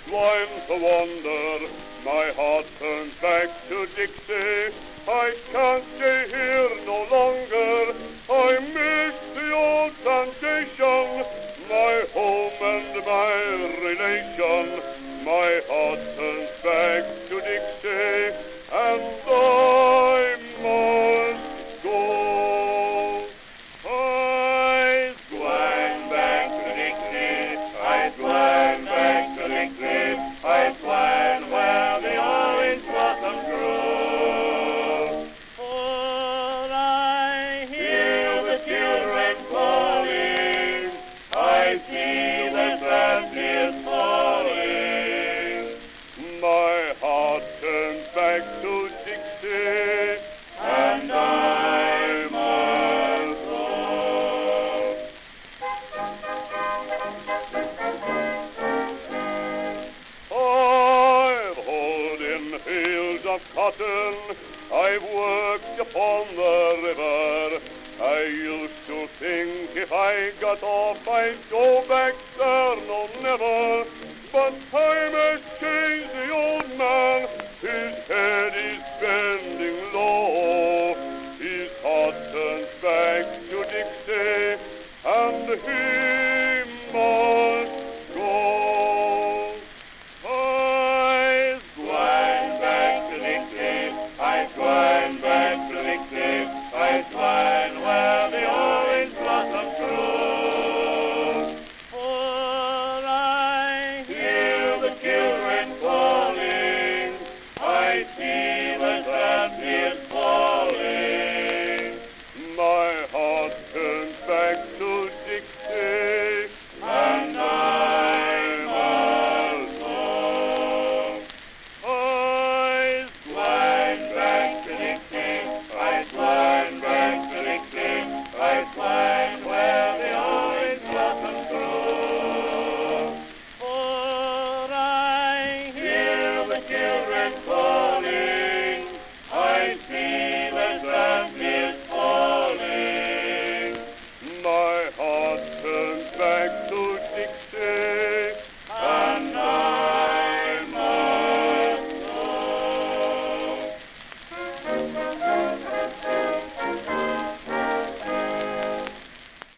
Swine to wander, my heart turns back to Dixie. I can't stay here no longer. I miss the old plantation, my home and my relation. My heart turns back to Dixie, and I must go. I've gone back to Dixie, I've gone back to Dixie, I've gone where the orange blossoms grow. For I hear the children calling, I see the family is falling. My heart turns back to Dixie, and I must go. I've hauled in fields of cotton, I've worked upon the river. I used to think if I got off I'd go back there, no never. But time has